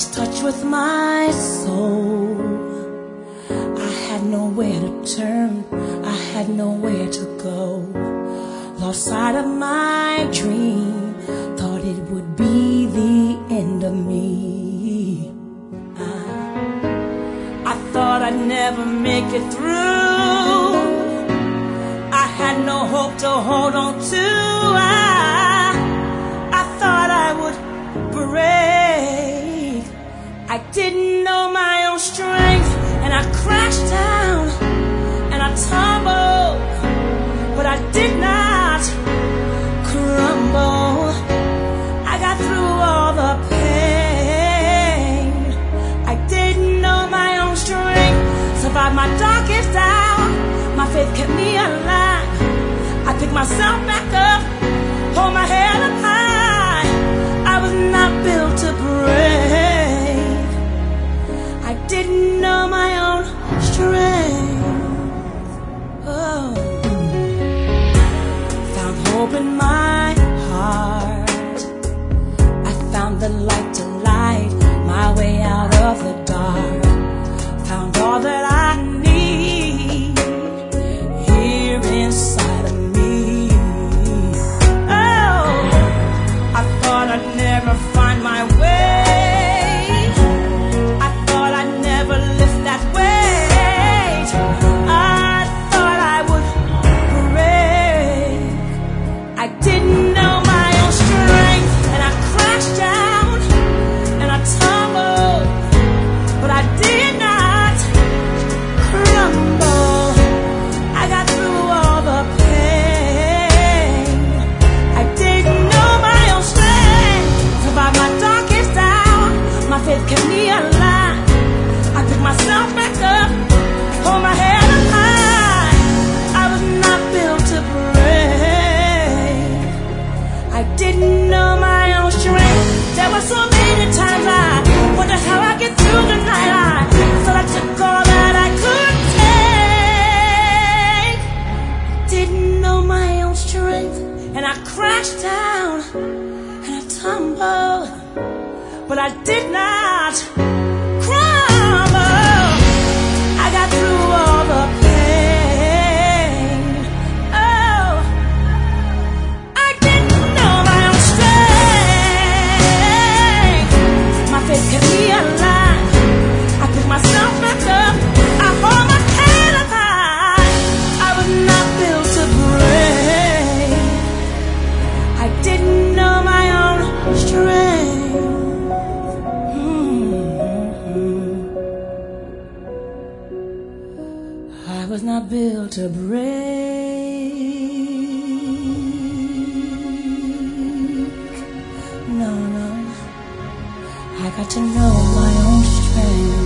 lost touch with my soul. I had nowhere to turn, I had nowhere to go. Lost sight of my dream, thought it would be the end of me. I thought I'd never make it through. I had no hope to hold on to. I thought I would break. I didn't know my own strength, and I crashed down and I tumbled, but I did not crumble. I got through all the pain. I didn't know my own strength, survived my darkest hour. My faith kept me alive. I picked myself back up, hold my head up high. I was not built to break. I didn't know my own strength. Oh. Found hope in my heart. I found the light to light my way out of the dark. Found all that I need here inside of me. Oh, I thought I'd never find my way. I thought I'd never lift that weight. I thought I would break. I didn't know my own strength, and I crashed down and I tumbled, but I did not crumble. I got through all the pain. I didn't know my own strength, survived my darkest hour. My faith kept me alive. I picked myself back up, hold my head up high. I was not built to break. I didn't know my own strength. There were so many times I wondered how I get through the night. I thought I took all that I could take. Didn't know my own strength, and I crashed down and I tumbled, but I did not crumble. I got through all the pain. Oh, I didn't know my own strength. My faith kept me alive. I picked myself back up. I hold my head up high. I was not built to break. I didn't know my own strength. I was not built to break. No, no. I got to know my own strength.